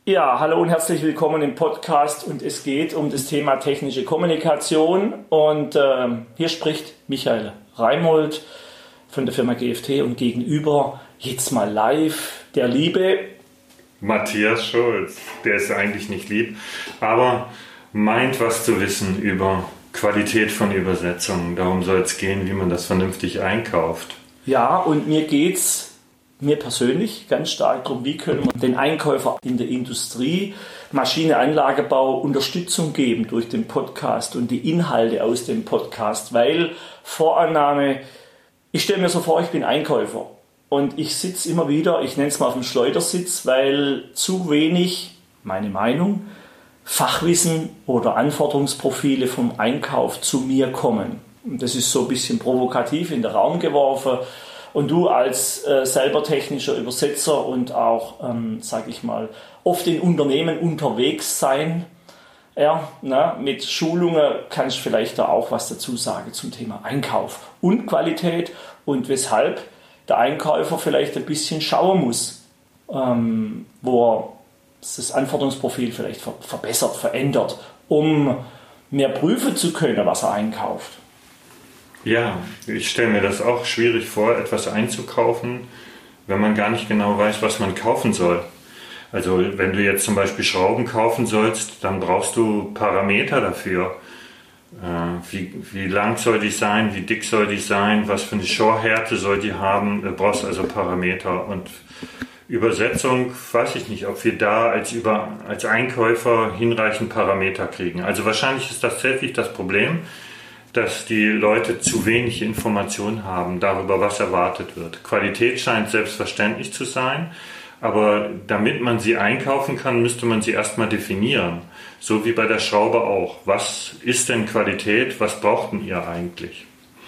Ja, hallo und herzlich willkommen im Podcast und es geht um das Thema technische Kommunikation und hier spricht Michael Reimold von der Firma GFT und gegenüber jetzt mal live der liebe Matthias Schulz. Der ist eigentlich nicht lieb, aber meint was zu wissen über Qualität von Übersetzungen. Darum soll es gehen, wie man das vernünftig einkauft. Ja, und mir persönlich ganz stark darum, wie können wir den Einkäufer in der Industrie, Maschine, Anlagebau Unterstützung geben durch den Podcast und die Inhalte aus dem Podcast, weil Vorannahme, ich stelle mir so vor, ich bin Einkäufer und ich sitze immer wieder, ich nenne es mal auf dem Schleudersitz, weil zu wenig, meine Meinung, Fachwissen oder Anforderungsprofile vom Einkauf zu mir kommen. Und das ist so ein bisschen provokativ in den Raum geworfen. Und du als selber technischer Übersetzer und auch, sage ich mal, oft in Unternehmen unterwegs sein, mit Schulungen kannst du vielleicht da auch was dazu sagen zum Thema Einkauf und Qualität und weshalb der Einkäufer vielleicht ein bisschen schauen muss, wo er das Anforderungsprofil vielleicht verbessert, verändert, um mehr prüfen zu können, was er einkauft. Ja, ich stelle mir das auch schwierig vor, etwas einzukaufen, wenn man gar nicht genau weiß, was man kaufen soll. Also wenn du jetzt zum Beispiel Schrauben kaufen sollst, dann brauchst du Parameter dafür. Wie lang soll die sein, wie dick soll die sein, was für eine Schorhärte soll die haben, du brauchst also Parameter. Und Übersetzung, weiß ich nicht, ob wir da als Einkäufer hinreichend Parameter kriegen. Also wahrscheinlich ist das tatsächlich das Problem, dass die Leute zu wenig Informationen haben darüber, was erwartet wird. Qualität scheint selbstverständlich zu sein, aber damit man sie einkaufen kann, müsste man sie erstmal definieren. So wie bei der Schraube auch. Was ist denn Qualität? Was braucht denn ihr eigentlich?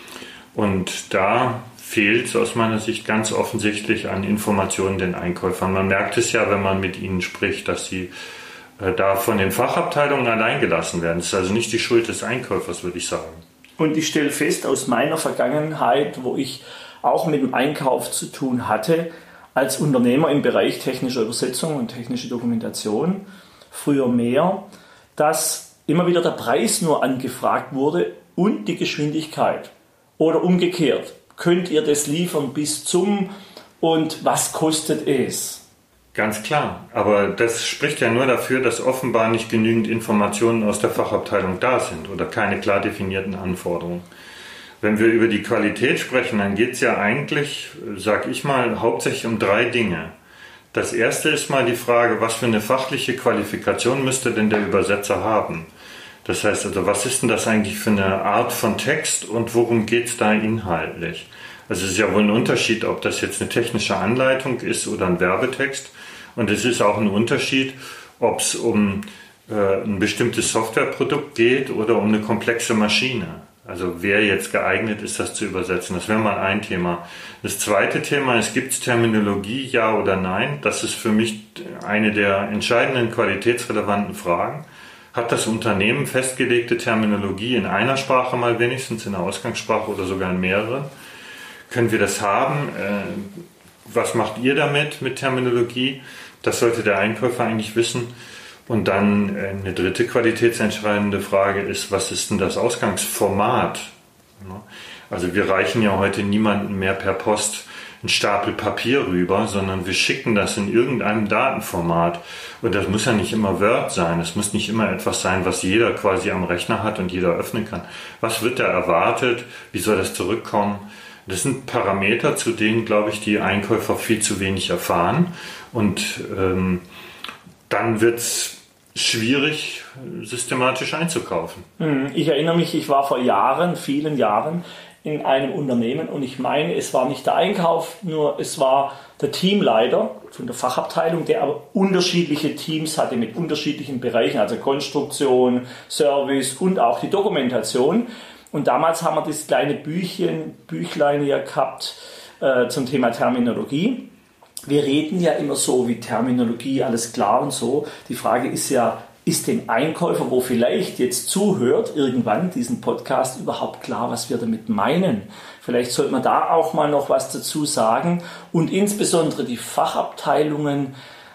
Und da fehlt es aus meiner Sicht ganz offensichtlich an Informationen den Einkäufern. Man merkt es ja, wenn man mit ihnen spricht, dass sie da von den Fachabteilungen allein gelassen werden. Das ist also nicht die Schuld des Einkäufers, würde ich sagen. Und ich stelle fest aus meiner Vergangenheit, wo ich auch mit dem Einkauf zu tun hatte, als Unternehmer im Bereich technischer Übersetzung und technische Dokumentation, früher mehr, dass immer wieder der Preis nur angefragt wurde und die Geschwindigkeit. Oder umgekehrt, könnt ihr das liefern bis zum und was kostet es? Ganz klar, aber das spricht ja nur dafür, dass offenbar nicht genügend Informationen aus der Fachabteilung da sind oder keine klar definierten Anforderungen. Wenn wir über die Qualität sprechen, dann geht es ja eigentlich, sag ich mal, hauptsächlich um 3 Dinge. Das erste ist mal die Frage, was für eine fachliche Qualifikation müsste denn der Übersetzer haben? Das heißt also, was ist denn das eigentlich für eine Art von Text und worum geht es da inhaltlich? Also es ist ja wohl ein Unterschied, ob das jetzt eine technische Anleitung ist oder ein Werbetext. Und es ist auch ein Unterschied, ob es um ein bestimmtes Softwareprodukt geht oder um eine komplexe Maschine. Also wer jetzt geeignet ist, das zu übersetzen. Das wäre mal ein Thema. Das zweite Thema ist, gibt es Terminologie, ja oder nein? Das ist für mich eine der entscheidenden qualitätsrelevanten Fragen. Hat das Unternehmen festgelegte Terminologie in einer Sprache mal wenigstens, in der Ausgangssprache oder sogar in mehreren? Können wir das haben? Was macht ihr damit mit Terminologie? Das sollte der Einkäufer eigentlich wissen. Und dann eine dritte qualitätsentscheidende Frage ist, was ist denn das Ausgangsformat? Also wir reichen ja heute niemandem mehr per Post einen Stapel Papier rüber, sondern wir schicken das in irgendeinem Datenformat. Und das muss ja nicht immer Word sein. Es muss nicht immer etwas sein, was jeder quasi am Rechner hat und jeder öffnen kann. Was wird da erwartet? Wie soll das zurückkommen? Das sind Parameter, zu denen, glaube ich, die Einkäufer viel zu wenig erfahren. Und dann wird es schwierig, systematisch einzukaufen. Ich erinnere mich, ich war vor vielen Jahren, in einem Unternehmen und ich meine, es war nicht der Einkauf, nur es war der Teamleiter von der Fachabteilung, der aber unterschiedliche Teams hatte mit unterschiedlichen Bereichen, also Konstruktion, Service und auch die Dokumentation. Und damals haben wir das kleine Büchlein ja gehabt zum Thema Terminologie. Wir reden ja immer so wie Terminologie, alles klar und so. Die Frage ist ja, ist dem Einkäufer, wo vielleicht jetzt zuhört, irgendwann diesen Podcast überhaupt klar, was wir damit meinen? Vielleicht sollte man da auch mal noch was dazu sagen. Und insbesondere die Fachabteilungen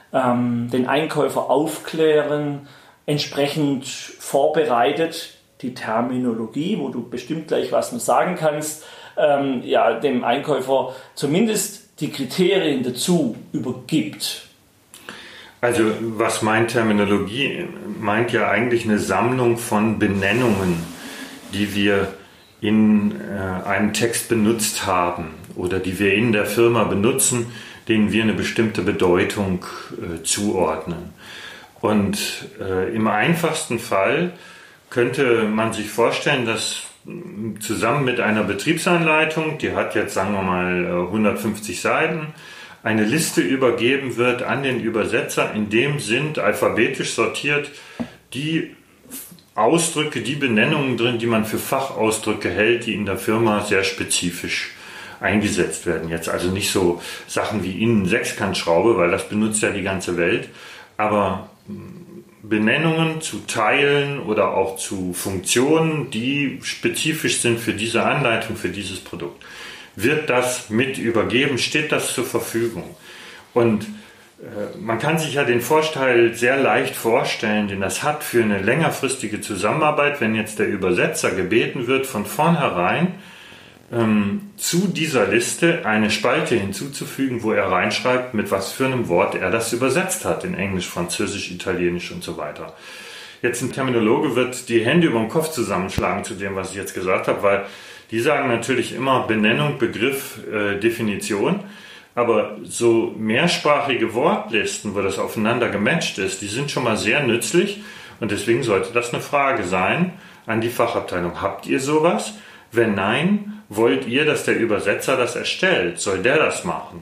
den Einkäufer aufklären, entsprechend vorbereitet, die Terminologie, wo du bestimmt gleich was noch sagen kannst, dem Einkäufer zumindest die Kriterien dazu übergibt. Also was meint Terminologie? Meint ja eigentlich eine Sammlung von Benennungen, die wir in einem Text benutzt haben oder die wir in der Firma benutzen, denen wir eine bestimmte Bedeutung zuordnen. Und im einfachsten Fall könnte man sich vorstellen, dass zusammen mit einer Betriebsanleitung, die hat jetzt sagen wir mal 150 Seiten, eine Liste übergeben wird an den Übersetzer, in dem sind alphabetisch sortiert die Ausdrücke, die Benennungen drin, die man für Fachausdrücke hält, die in der Firma sehr spezifisch eingesetzt werden. Jetzt also nicht so Sachen wie Innen-Sechskantschraube, weil das benutzt ja die ganze Welt, aber Benennungen zu Teilen oder auch zu Funktionen, die spezifisch sind für diese Anleitung, für dieses Produkt. Wird das mit übergeben, steht das zur Verfügung. Und man kann sich ja den Vorteil sehr leicht vorstellen, den das hat für eine längerfristige Zusammenarbeit, wenn jetzt der Übersetzer gebeten wird, von vornherein zu dieser Liste eine Spalte hinzuzufügen, wo er reinschreibt, mit was für einem Wort er das übersetzt hat, in Englisch, Französisch, Italienisch und so weiter. Jetzt ein Terminologe wird die Hände über den Kopf zusammenschlagen zu dem, was ich jetzt gesagt habe, weil die sagen natürlich immer Benennung, Begriff, Definition, aber so mehrsprachige Wortlisten, wo das aufeinander gematcht ist, die sind schon mal sehr nützlich und deswegen sollte das eine Frage sein an die Fachabteilung. Habt ihr sowas? Wenn nein, wollt ihr, dass der Übersetzer das erstellt? Soll der das machen?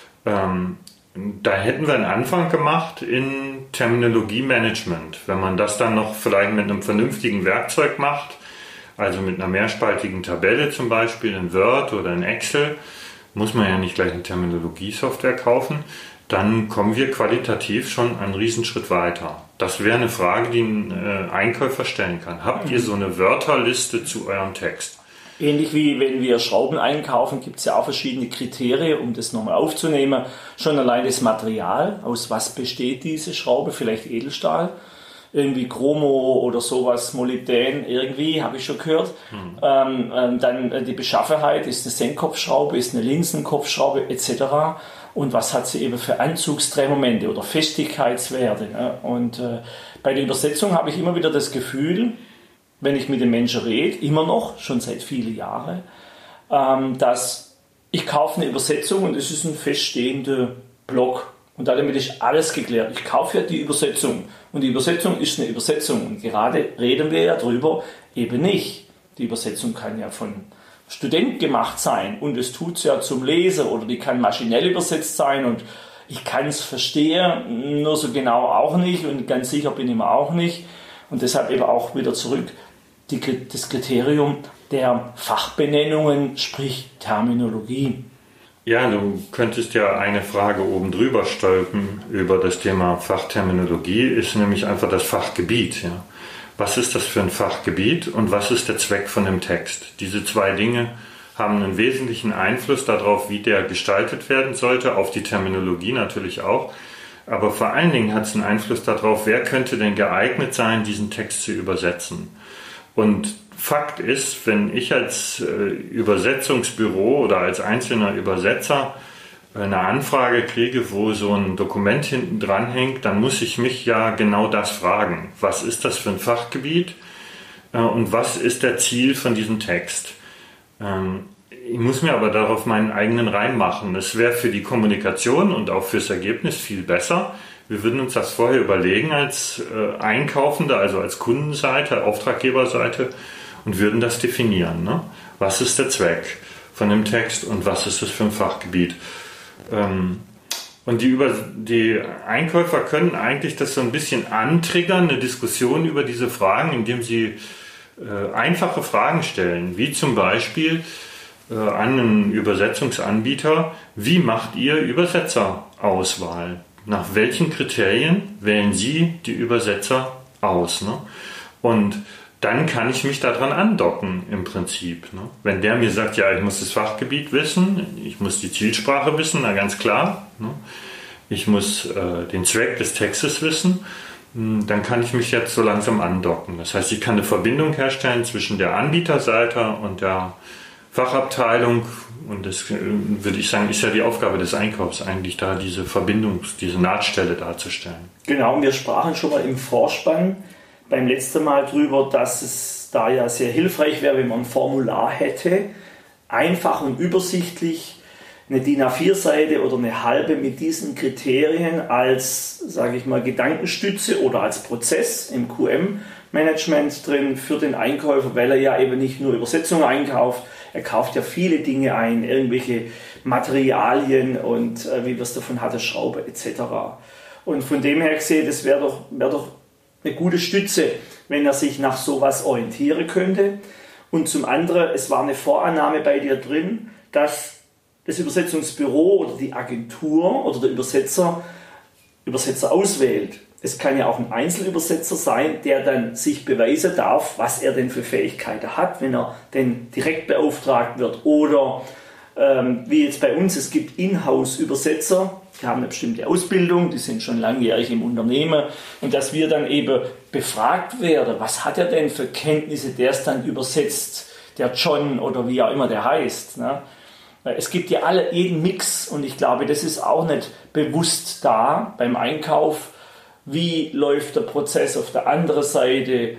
Da hätten wir einen Anfang gemacht in Terminologie-Management. Wenn man das dann noch vielleicht mit einem vernünftigen Werkzeug macht, also mit einer mehrspaltigen Tabelle zum Beispiel in Word oder in Excel, muss man ja nicht gleich eine Terminologie-Software kaufen, dann kommen wir qualitativ schon einen Riesenschritt weiter. Das wäre eine Frage, die ein Einkäufer stellen kann. Habt ihr so eine Wörterliste zu eurem Text? Ähnlich wie wenn wir Schrauben einkaufen, gibt es ja auch verschiedene Kriterien, um das nochmal aufzunehmen. Schon allein das Material, aus was besteht diese Schraube, vielleicht Edelstahl, irgendwie Chromo oder sowas, Molybdän, irgendwie, habe ich schon gehört. Dann die Beschaffenheit, ist eine Senkkopfschraube, ist eine Linsenkopfschraube etc. Und was hat sie eben für Anzugsdrehmomente oder Festigkeitswerte. Ne? Und bei der Übersetzung habe ich immer wieder das Gefühl, wenn ich mit den Menschen rede, immer noch, schon seit vielen Jahren, dass ich kaufe eine Übersetzung und es ist ein feststehender Block. Und damit ist alles geklärt. Ich kaufe ja die Übersetzung und die Übersetzung ist eine Übersetzung. Und gerade reden wir ja drüber, eben nicht. Die Übersetzung kann ja von Student gemacht sein und es tut es ja zum Lesen oder die kann maschinell übersetzt sein und ich kann es verstehen, nur so genau auch nicht und ganz sicher bin ich mir auch nicht. Und deshalb eben auch wieder zurück das Kriterium der Fachbenennungen, sprich Terminologie. Ja, du könntest ja eine Frage oben drüber stülpen über das Thema Fachterminologie, ist nämlich einfach das Fachgebiet. Ja. Was ist das für ein Fachgebiet und was ist der Zweck von dem Text? Diese zwei Dinge haben einen wesentlichen Einfluss darauf, wie der gestaltet werden sollte, auf die Terminologie natürlich auch. Aber vor allen Dingen hat es einen Einfluss darauf, wer könnte denn geeignet sein, diesen Text zu übersetzen. Und Fakt ist, wenn ich als Übersetzungsbüro oder als einzelner Übersetzer eine Anfrage kriege, wo so ein Dokument hinten dran hängt, dann muss ich mich ja genau das fragen. Was ist das für ein Fachgebiet und was ist der Ziel von diesem Text? Ich muss mir aber darauf meinen eigenen Reim machen. Es wäre für die Kommunikation und auch fürs Ergebnis viel besser. Wir würden uns das vorher überlegen als Einkaufende, also als Kundenseite, Auftraggeberseite und würden das definieren. Ne? Was ist der Zweck von dem Text und was ist das für ein Fachgebiet? Und die Einkäufer können eigentlich das so ein bisschen antriggern, eine Diskussion über diese Fragen, indem sie einfache Fragen stellen, wie zum Beispiel an einen Übersetzungsanbieter, wie macht ihr Übersetzerauswahl? Nach welchen Kriterien wählen Sie die Übersetzer aus? Ne? Und dann kann ich mich daran andocken im Prinzip. Ne? Wenn der mir sagt, ja, ich muss das Fachgebiet wissen, ich muss die Zielsprache wissen, na ganz klar. Ne? ich muss den Zweck des Textes wissen, dann kann ich mich jetzt so langsam andocken. Das heißt, ich kann eine Verbindung herstellen zwischen der Anbieterseite und der Fachabteilung, und das würde ich sagen, ist ja die Aufgabe des Einkaufs eigentlich, da diese Verbindung, diese Nahtstelle darzustellen. Genau, wir sprachen schon mal im Vorspann beim letzten Mal drüber, dass es da ja sehr hilfreich wäre, wenn man ein Formular hätte, einfach und übersichtlich, eine DIN A4-Seite oder eine halbe mit diesen Kriterien als, sage ich mal, Gedankenstütze oder als Prozess im QM-Management drin für den Einkäufer, weil er ja eben nicht nur Übersetzungen einkauft, er kauft ja viele Dinge ein, irgendwelche Materialien und wie wir es davon hatten, Schraube etc. Und von dem her gesehen, das wäre doch eine gute Stütze, wenn er sich nach sowas orientieren könnte. Und zum anderen, es war eine Vorannahme bei dir drin, dass das Übersetzungsbüro oder die Agentur oder der Übersetzer auswählt. Es kann ja auch ein Einzelübersetzer sein, der dann sich beweisen darf, was er denn für Fähigkeiten hat, wenn er denn direkt beauftragt wird. Oder wie jetzt bei uns, es gibt Inhouse-Übersetzer, die haben eine bestimmte Ausbildung, die sind schon langjährig im Unternehmen, und dass wir dann eben befragt werden, was hat er denn für Kenntnisse, der es dann übersetzt, der John oder wie auch immer der heißt, ne? Es gibt ja jeden Mix, und ich glaube, das ist auch nicht bewusst da beim Einkauf. Wie läuft der Prozess auf der anderen Seite?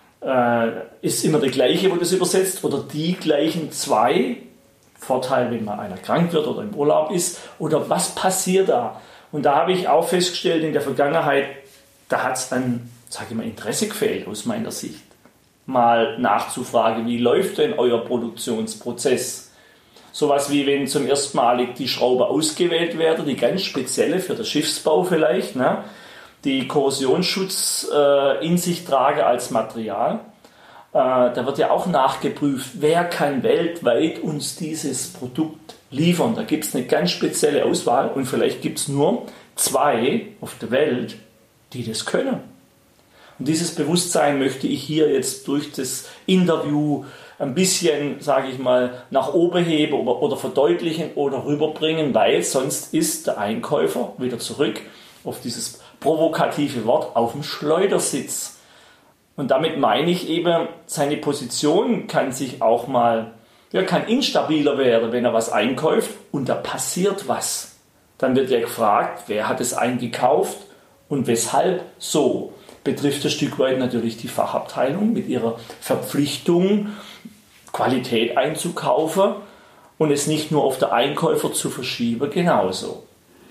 Ist immer der gleiche, wo das übersetzt, oder die gleichen zwei? Vorteil, wenn mal einer krank wird oder im Urlaub ist, oder was passiert da? Und da habe ich auch festgestellt in der Vergangenheit, da hat es an, sage ich mal, Interesse gefehlt aus meiner Sicht, mal nachzufragen, wie läuft denn euer Produktionsprozess? Sowas wie wenn zum ersten Mal die Schraube ausgewählt werden, die ganz spezielle für den Schiffsbau vielleicht, ne? Die Korrosionsschutz in sich trage als Material. Da wird ja auch nachgeprüft, wer kann weltweit uns dieses Produkt liefern. Da gibt es eine ganz spezielle Auswahl, und vielleicht gibt es nur 2 auf der Welt, die das können. Und dieses Bewusstsein möchte ich hier jetzt durch das Interview ein bisschen, sage ich mal, nach oben heben oder verdeutlichen oder rüberbringen, weil sonst ist der Einkäufer wieder zurück auf dieses provokative Wort auf dem Schleudersitz. Und damit meine ich eben, seine Position kann sich auch mal, kann instabiler werden, wenn er was einkauft und da passiert was. Dann wird er gefragt, wer hat es eingekauft und weshalb so. Betrifft ein Stück weit natürlich die Fachabteilung mit ihrer Verpflichtung, Qualität einzukaufen und es nicht nur auf den Einkäufer zu verschieben, genauso.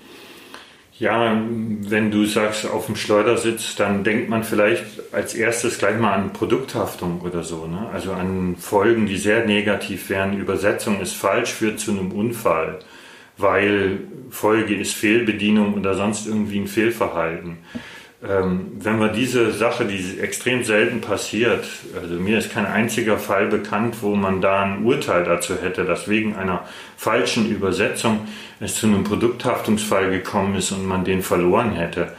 Ja, wenn du sagst, auf dem Schleudersitz, dann denkt man vielleicht als erstes gleich mal an Produkthaftung oder so, ne? Also an Folgen, die sehr negativ wären. Übersetzung ist falsch, führt zu einem Unfall, weil Folge ist Fehlbedienung oder sonst irgendwie ein Fehlverhalten. Wenn wir diese Sache, die extrem selten passiert, also mir ist kein einziger Fall bekannt, wo man da ein Urteil dazu hätte, dass wegen einer falschen Übersetzung es zu einem Produkthaftungsfall gekommen ist und man den verloren hätte.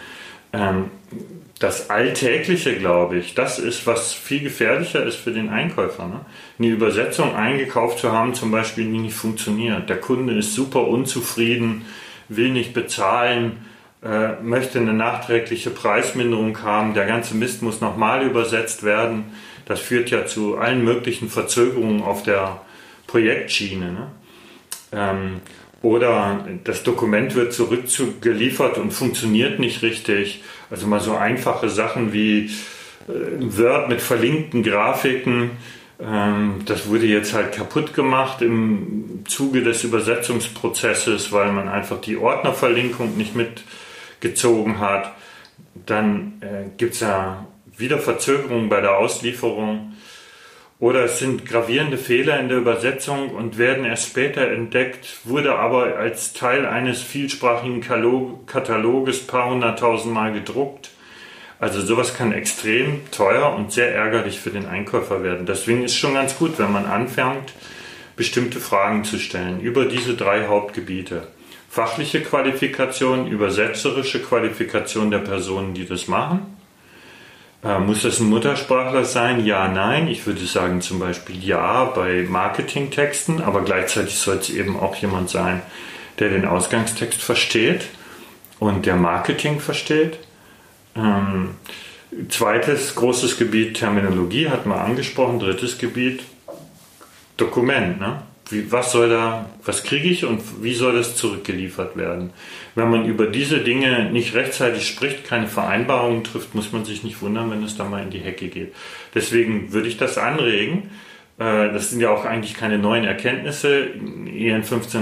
Das Alltägliche, glaube ich, das ist, was viel gefährlicher ist für den Einkäufer. Ne? Eine Übersetzung eingekauft zu haben, zum Beispiel, die nicht funktioniert. Der Kunde ist super unzufrieden, will nicht bezahlen, möchte eine nachträgliche Preisminderung haben, der ganze Mist muss nochmal übersetzt werden. Das führt ja zu allen möglichen Verzögerungen auf der Projektschiene. Ne? Oder das Dokument wird zurückgeliefert und funktioniert nicht richtig. Also mal so einfache Sachen wie Word mit verlinkten Grafiken. Das wurde jetzt halt kaputt gemacht im Zuge des Übersetzungsprozesses, weil man einfach die Ordnerverlinkung nicht mitgezogen hat. Dann gibt es ja wieder Verzögerungen bei der Auslieferung. Oder es sind gravierende Fehler in der Übersetzung und werden erst später entdeckt, wurde aber als Teil eines vielsprachigen Kataloges paar 100.000 Mal gedruckt. Also sowas kann extrem teuer und sehr ärgerlich für den Einkäufer werden. Deswegen ist es schon ganz gut, wenn man anfängt, bestimmte Fragen zu stellen über diese 3 Hauptgebiete. Fachliche Qualifikation, übersetzerische Qualifikation der Personen, die das machen. Muss das ein Muttersprachler sein? Ja, nein. Ich würde sagen zum Beispiel ja bei Marketingtexten, aber gleichzeitig soll es eben auch jemand sein, der den Ausgangstext versteht. und der Marketing versteht. Zweites großes Gebiet Terminologie hat man angesprochen. Drittes Gebiet Dokument. Ne? Was kriege ich und wie soll das zurückgeliefert werden? Wenn man über diese Dinge nicht rechtzeitig spricht, keine Vereinbarungen trifft, muss man sich nicht wundern, wenn es da mal in die Hecke geht. Deswegen würde ich das anregen. Das sind ja auch eigentlich keine neuen Erkenntnisse. EN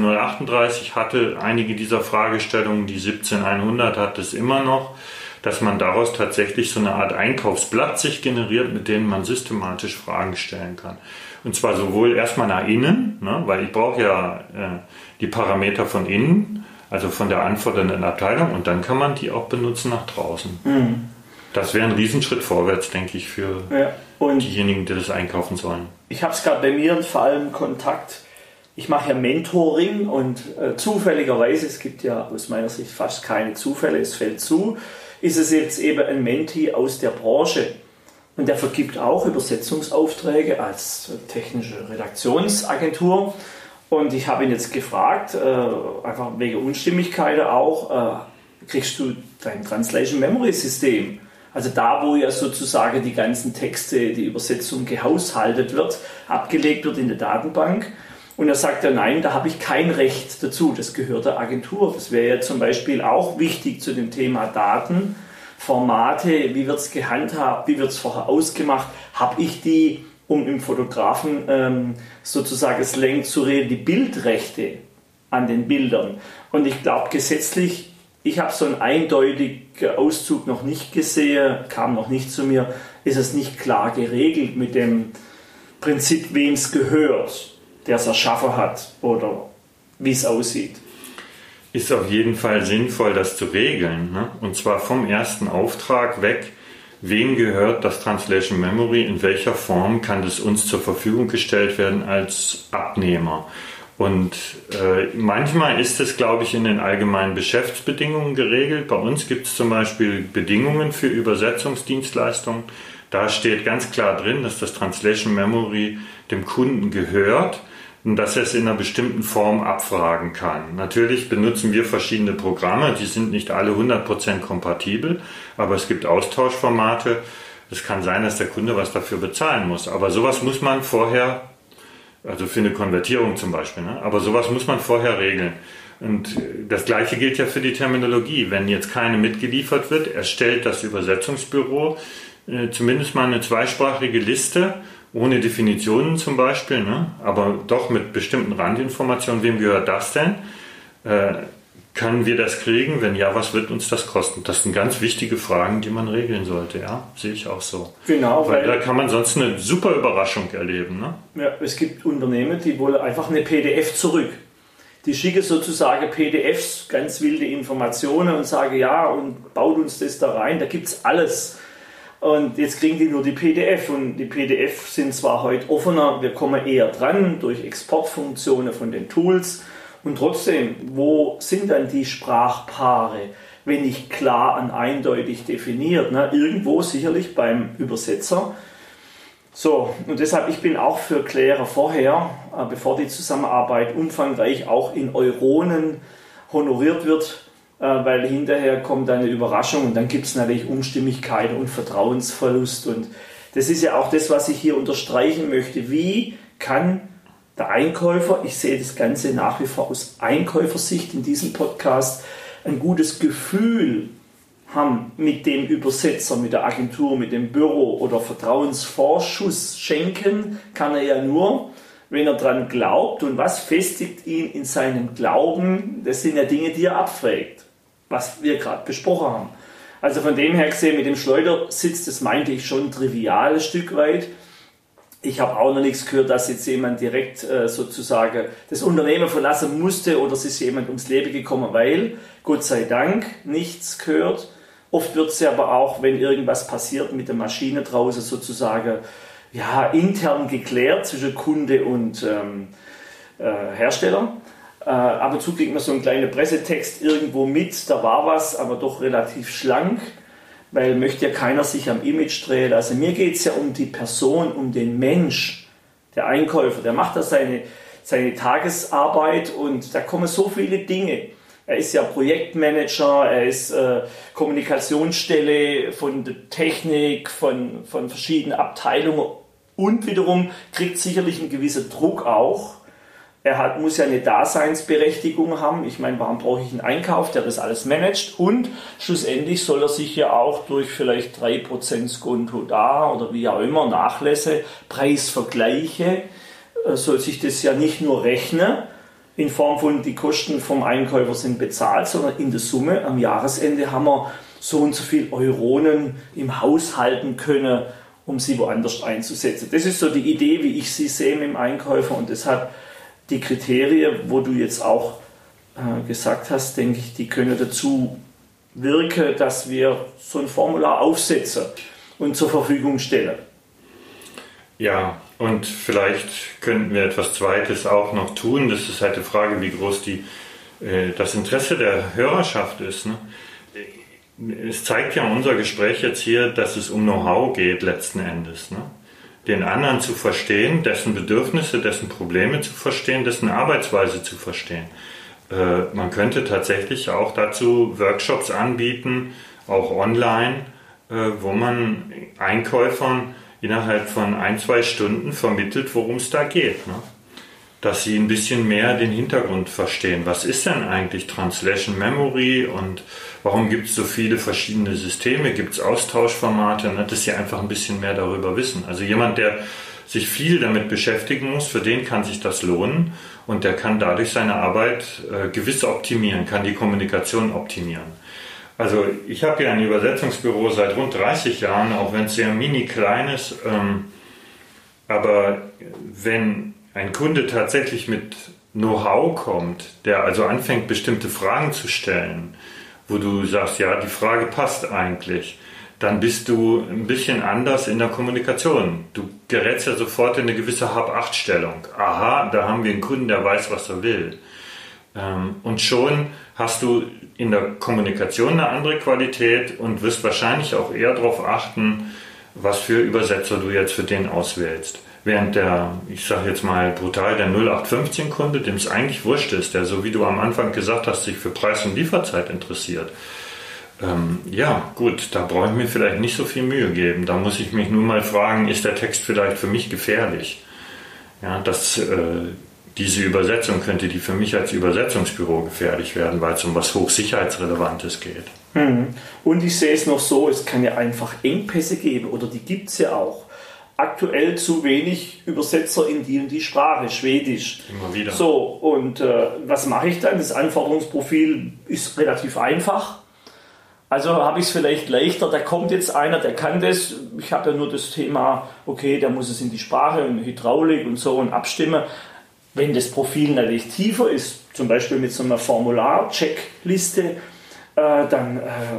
15038 hatte einige dieser Fragestellungen, die 17100 hat es immer noch, dass man daraus tatsächlich so eine Art Einkaufsblatt sich generiert, mit denen man systematisch Fragen stellen kann. Und zwar sowohl erstmal nach innen, ne, weil ich brauche ja die Parameter von innen, also von der anfordernden Abteilung, und dann kann man die auch benutzen nach draußen. Mhm. Das wäre ein Riesenschritt vorwärts, denke ich, für diejenigen, die das einkaufen sollen. Ich habe es gerade bei mir vor allem Kontakt. Ich mache ja Mentoring und zufälligerweise, es gibt ja aus meiner Sicht fast keine Zufälle, es fällt zu, ist es jetzt eben ein Mentee aus der Branche. Und der vergibt auch Übersetzungsaufträge als technische Redaktionsagentur. Und ich habe ihn jetzt gefragt, einfach wegen Unstimmigkeiten auch, kriegst du dein Translation Memory System? Also da, wo ja sozusagen die ganzen Texte, die Übersetzung gehaushaltet wird, abgelegt wird in der Datenbank. Und er sagt ja, nein, da habe ich kein Recht dazu, das gehört der Agentur. Das wäre ja zum Beispiel auch wichtig zu dem Thema Daten, Formate, wie wird es gehandhabt, wie wird es vorher ausgemacht, habe ich die, um im Fotografen sozusagen Slang zu reden, die Bildrechte an den Bildern. Und ich glaube gesetzlich, ich habe so einen eindeutigen Auszug noch nicht gesehen, kam noch nicht zu mir, ist es nicht klar geregelt mit dem Prinzip, wem es gehört, der es erschaffen hat oder wie es aussieht. Ist auf jeden Fall sinnvoll, das zu regeln, ne? Und zwar vom ersten Auftrag weg. Wem gehört das Translation Memory? In welcher Form kann das uns zur Verfügung gestellt werden als Abnehmer? Und manchmal ist es, glaube ich, in den allgemeinen Geschäftsbedingungen geregelt. Bei uns gibt es zum Beispiel Bedingungen für Übersetzungsdienstleistungen. Da steht ganz klar drin, dass das Translation Memory dem Kunden gehört und dass er es in einer bestimmten Form abfragen kann. Natürlich benutzen wir verschiedene Programme, die sind nicht alle 100% kompatibel, aber es gibt Austauschformate. Es kann sein, dass der Kunde was dafür bezahlen muss, aber sowas muss man vorher, also für eine Konvertierung zum Beispiel, ne? Aber sowas muss man vorher regeln. Und das Gleiche gilt ja für die Terminologie. Wenn jetzt keine mitgeliefert wird, erstellt das Übersetzungsbüro zumindest mal eine zweisprachige Liste, ohne Definitionen zum Beispiel, ne? Aber doch mit bestimmten Randinformationen. Wem gehört das denn? Können wir das kriegen? Wenn ja, was wird uns das kosten? Das sind ganz wichtige Fragen, die man regeln sollte. Ja, sehe ich auch so. Genau. Weil da kann man sonst eine super Überraschung erleben. Ne? Ja, es gibt Unternehmen, die wollen einfach eine PDF zurück. Die schicken sozusagen PDFs, ganz wilde Informationen und sagen, ja, und baut uns das da rein. Da gibt es alles. Und jetzt kriegen die nur die PDF. Und die PDF sind zwar heute offener, wir kommen eher dran durch Exportfunktionen von den Tools. Und trotzdem, wo sind dann die Sprachpaare, wenn nicht klar und eindeutig definiert? Ne? Irgendwo sicherlich beim Übersetzer. So, und deshalb, ich bin auch für Klärer vorher, bevor die Zusammenarbeit umfangreich auch in Euronen honoriert wird, weil hinterher kommt eine Überraschung und dann gibt es natürlich Unstimmigkeiten und Vertrauensverlust. Und das ist ja auch das, was ich hier unterstreichen möchte. Wie kann der Einkäufer, ich sehe das Ganze nach wie vor aus Einkäufersicht in diesem Podcast, ein gutes Gefühl haben mit dem Übersetzer, mit der Agentur, mit dem Büro oder Vertrauensvorschuss schenken, kann er ja nur, wenn er dran glaubt. Und was festigt ihn in seinem Glauben? Das sind ja Dinge, die er abfragt, was wir gerade besprochen haben. Also von dem her gesehen, mit dem Schleudersitz, das meinte ich schon trivial ein Stück weit. Ich habe auch noch nichts gehört, dass jetzt jemand direkt sozusagen das Unternehmen verlassen musste oder es ist jemand ums Leben gekommen, weil, Gott sei Dank, nichts gehört. Oft wird es ja aber auch, wenn irgendwas passiert mit der Maschine draußen sozusagen, ja, intern geklärt zwischen Kunde und Hersteller. Ab und zu kriegt man so einen kleinen Pressetext irgendwo mit, da war was, aber doch relativ schlank. Weil möchte ja keiner sich am Image drehen. Also mir geht es ja um die Person, um den Mensch, der Einkäufer. Der macht da seine Tagesarbeit und da kommen so viele Dinge. Er ist ja Projektmanager, er ist Kommunikationsstelle von der Technik, von verschiedenen Abteilungen und wiederum kriegt sicherlich einen gewissen Druck auch. Muss ja eine Daseinsberechtigung haben. Ich meine, warum brauche ich einen Einkauf, der das alles managt? Und schlussendlich soll er sich ja auch durch vielleicht 3% Skonto da oder wie auch immer, Nachlässe, Preisvergleiche, soll sich das ja nicht nur rechnen, in Form von die Kosten vom Einkäufer sind bezahlt, sondern in der Summe am Jahresende haben wir so und so viel Euronen im Haus halten können, um sie woanders einzusetzen. Das ist so die Idee, wie ich sie sehe mit dem Einkäufer und deshalb die Kriterien, wo du jetzt auch gesagt hast, denke ich, die können dazu wirken, dass wir so ein Formular aufsetzen und zur Verfügung stellen. Ja, und vielleicht könnten wir etwas Zweites auch noch tun. Das ist halt die Frage, wie groß das Interesse der Hörerschaft ist. Ne? Es zeigt ja unser Gespräch jetzt hier, dass es um Know-how geht letzten Endes. Ne? Den anderen zu verstehen, dessen Bedürfnisse, dessen Probleme zu verstehen, dessen Arbeitsweise zu verstehen. Man könnte tatsächlich auch dazu Workshops anbieten, auch online, wo man Einkäufern innerhalb von 1-2 Stunden vermittelt, worum es da geht. Ne? Dass sie ein bisschen mehr den Hintergrund verstehen. Was ist denn eigentlich Translation Memory und warum gibt es so viele verschiedene Systeme? Gibt es Austauschformate? Ne? Dass sie einfach ein bisschen mehr darüber wissen. Also jemand, der sich viel damit beschäftigen muss, für den kann sich das lohnen und der kann dadurch seine Arbeit gewiss optimieren, kann die Kommunikation optimieren. Also ich habe ja ein Übersetzungsbüro seit rund 30 Jahren, auch wenn es sehr mini klein ist. Aber wenn ein Kunde tatsächlich mit Know-how kommt, der also anfängt, bestimmte Fragen zu stellen, wo du sagst, ja, die Frage passt eigentlich, dann bist du ein bisschen anders in der Kommunikation. Du gerätst ja sofort in eine gewisse Hab-Acht-Stellung. Aha, da haben wir einen Kunden, der weiß, was er will. Und schon hast du in der Kommunikation eine andere Qualität und wirst wahrscheinlich auch eher darauf achten, was für Übersetzer du jetzt für den auswählst. Während der, ich sage jetzt mal brutal, der 0815-Kunde, dem es eigentlich wurscht ist, der, so wie du am Anfang gesagt hast, sich für Preis und Lieferzeit interessiert. Ja, gut, da brauche ich mir vielleicht nicht so viel Mühe geben. Da muss ich mich nur mal fragen, ist der Text vielleicht für mich gefährlich? Ja, diese Übersetzung könnte die für mich als Übersetzungsbüro gefährlich werden, weil es um was Hochsicherheitsrelevantes geht. Und ich sehe es noch so, es kann ja einfach Engpässe geben, oder die gibt es ja auch. Aktuell zu wenig Übersetzer in die und die Sprache, Schwedisch. Immer wieder. So, und was mache ich dann? Das Anforderungsprofil ist relativ einfach. Also habe ich es vielleicht leichter, da kommt jetzt einer, der kann das. Ich habe ja nur das Thema, okay, der muss es in die Sprache und Hydraulik und so und abstimmen. Wenn das Profil natürlich tiefer ist, zum Beispiel mit so einer Formular-Checkliste, dann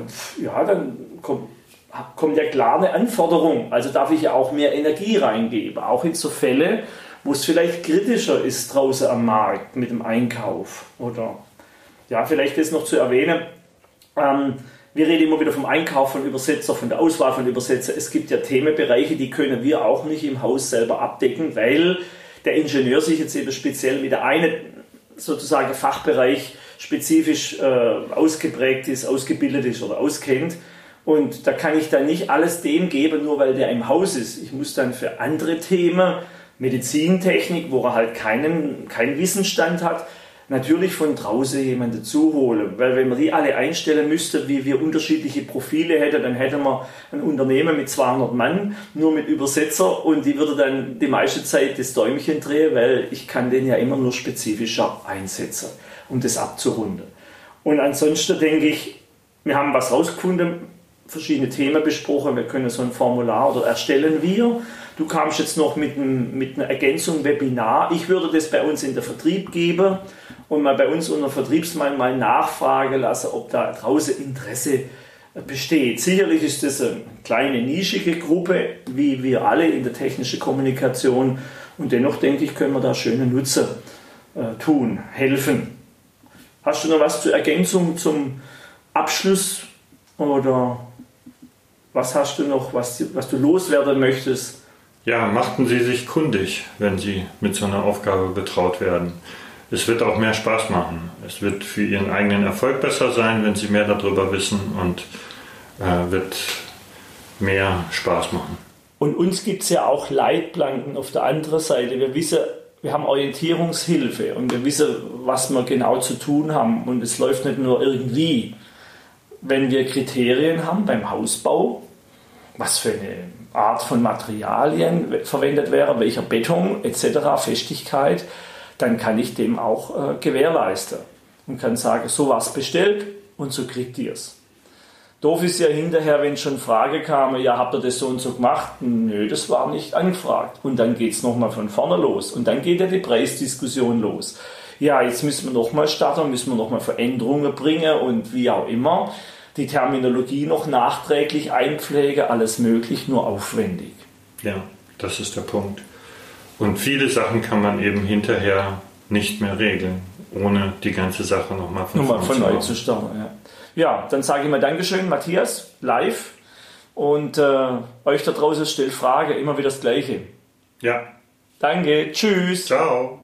kommt ja klar eine Anforderung. Also darf ich ja auch mehr Energie reingeben. Auch in so Fälle, wo es vielleicht kritischer ist draußen am Markt mit dem Einkauf. Oder ja, vielleicht ist noch zu erwähnen, wir reden immer wieder vom Einkauf von Übersetzer, von der Auswahl von Übersetzer. Es gibt ja Themenbereiche, die können wir auch nicht im Haus selber abdecken, weil der Ingenieur sich jetzt eben speziell mit der einen sozusagen Fachbereich spezifisch ausgeprägt ist, ausgebildet ist oder auskennt. Und da kann ich dann nicht alles dem geben, nur weil der im Haus ist. Ich muss dann für andere Themen, Medizintechnik, wo er halt keinen Wissensstand hat, natürlich von draußen jemanden dazu holen. Weil wenn man die alle einstellen müsste, wie wir unterschiedliche Profile hätten, dann hätten wir ein Unternehmen mit 200 Mann, nur mit Übersetzer, und die würde dann die meiste Zeit das Däumchen drehen, weil ich kann den ja immer nur spezifischer einsetzen, um das abzurunden. Und ansonsten denke ich, wir haben was rausgefunden, verschiedene Themen besprochen, wir können so ein Formular oder erstellen wir. Du kamst jetzt noch mit einer Ergänzung Webinar. Ich würde das bei uns in den Vertrieb geben und mal bei uns unter Vertriebsmann mal nachfragen lassen, ob da draußen Interesse besteht. Sicherlich ist das eine kleine, nischige Gruppe, wie wir alle in der technischen Kommunikation, und dennoch denke ich, können wir da schöne Nutzen tun, helfen. Hast du noch was zur Ergänzung zum Abschluss oder was hast du noch, was du loswerden möchtest? Ja, machten Sie sich kundig, wenn Sie mit so einer Aufgabe betraut werden. es wird auch mehr Spaß machen. Es wird für ihren eigenen Erfolg besser sein, wenn sie mehr darüber wissen und wird mehr Spaß machen. Und uns gibt es ja auch Leitplanken auf der anderen Seite. Wir wissen, wir haben Orientierungshilfe und wir wissen, was wir genau zu tun haben. Und es läuft nicht nur irgendwie. Wenn wir Kriterien haben beim Hausbau, was für eine Art von Materialien verwendet wäre, welcher Beton etc., Festigkeit, dann kann ich dem auch gewährleisten und kann sagen, so was bestellt und so kriegt ihr es. Doof ist ja hinterher, wenn schon Frage kam, ja, habt ihr das so und so gemacht? Nö, das war nicht angefragt. Und dann geht es nochmal von vorne los. Und dann geht ja die Preisdiskussion los. Ja, jetzt müssen wir nochmal starten, müssen wir nochmal Veränderungen bringen und wie auch immer. Die Terminologie noch nachträglich einpflegen, alles möglich, nur aufwendig. Ja, das ist der Punkt. Und viele Sachen kann man eben hinterher nicht mehr regeln, ohne die ganze Sache nochmal von neu zu starten. Ja. Ja, dann sage ich mal Dankeschön, Matthias, live. Und euch da draußen stellt Frage, immer wieder das Gleiche. Ja. Danke, tschüss. Ciao.